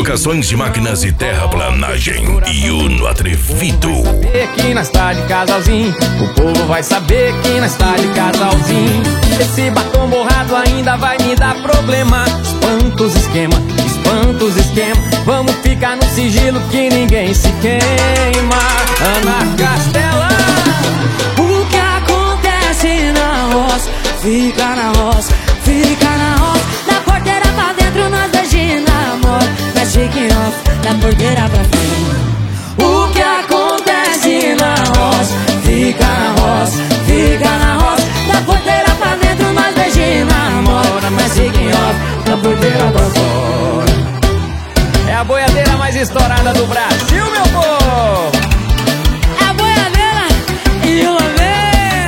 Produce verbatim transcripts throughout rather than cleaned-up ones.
Locações de máquinas e terraplanagem. E Uno Atrevido. Que nós tá de casalzinho, o povo vai saber que nós tá de casalzinho. Esse batom borrado ainda vai me dar problema. Espanta os esquema, espanta os esquema. Vamos ficar no sigilo que ninguém se queima. Ana Castela. O que acontece na roça, fica na roça, fica na roça. Da porteira pra dentro nós dois de namoro. Mas fique off, da porteira pra frente. O que acontece na roça, fica na roça, fica na roça. Da porteira pra dentro nós dois de namoro. Mas fique off, da porteira pra fora. É a boiadeira mais estourada do Brasil, meu povo. É a boiadeira e o lamê.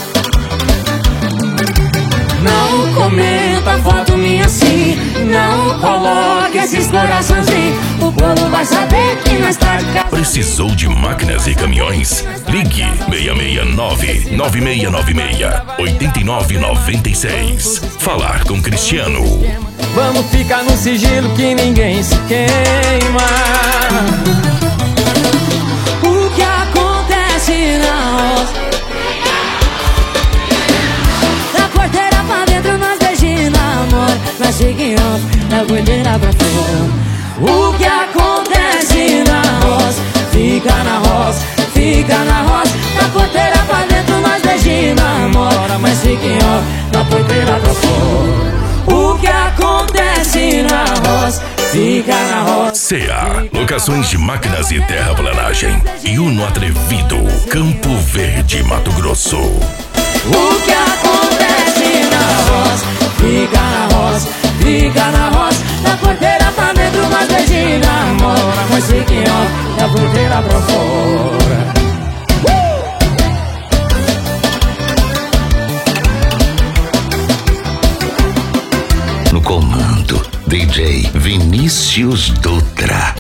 Não comenta foto minha assim, não coloque esses coraçãozinhos. O povo vai saber que nós tá de casa. Precisou de máquinas e caminhões? Ligue seis seis nove, nove seis nove seis, oito nove nove seis. Falar com Cristiano. Vamos ficar no sigilo que ninguém se queima. O que acontece na roça, da porteira pra dentro nós dois de namoro. Mas fique off, da porteira pra fora. O que acontece na roça, fica na roça, fica na roça. Da porteira pra dentro nós dois de namoro. Mas fique off, da porteira pra fora. O que acontece na roça, fica na roça. C A Locações de máquinas e terraplanagem. E Uno Atrevido, Campo Verde, Mato Grosso. O que acontece na roça, fica na roça, fica na roça. Da porteira pra dentro nós dois de namoro. Mas fique off, da porteira pra fora. No comando, D J Vinícius Dutra.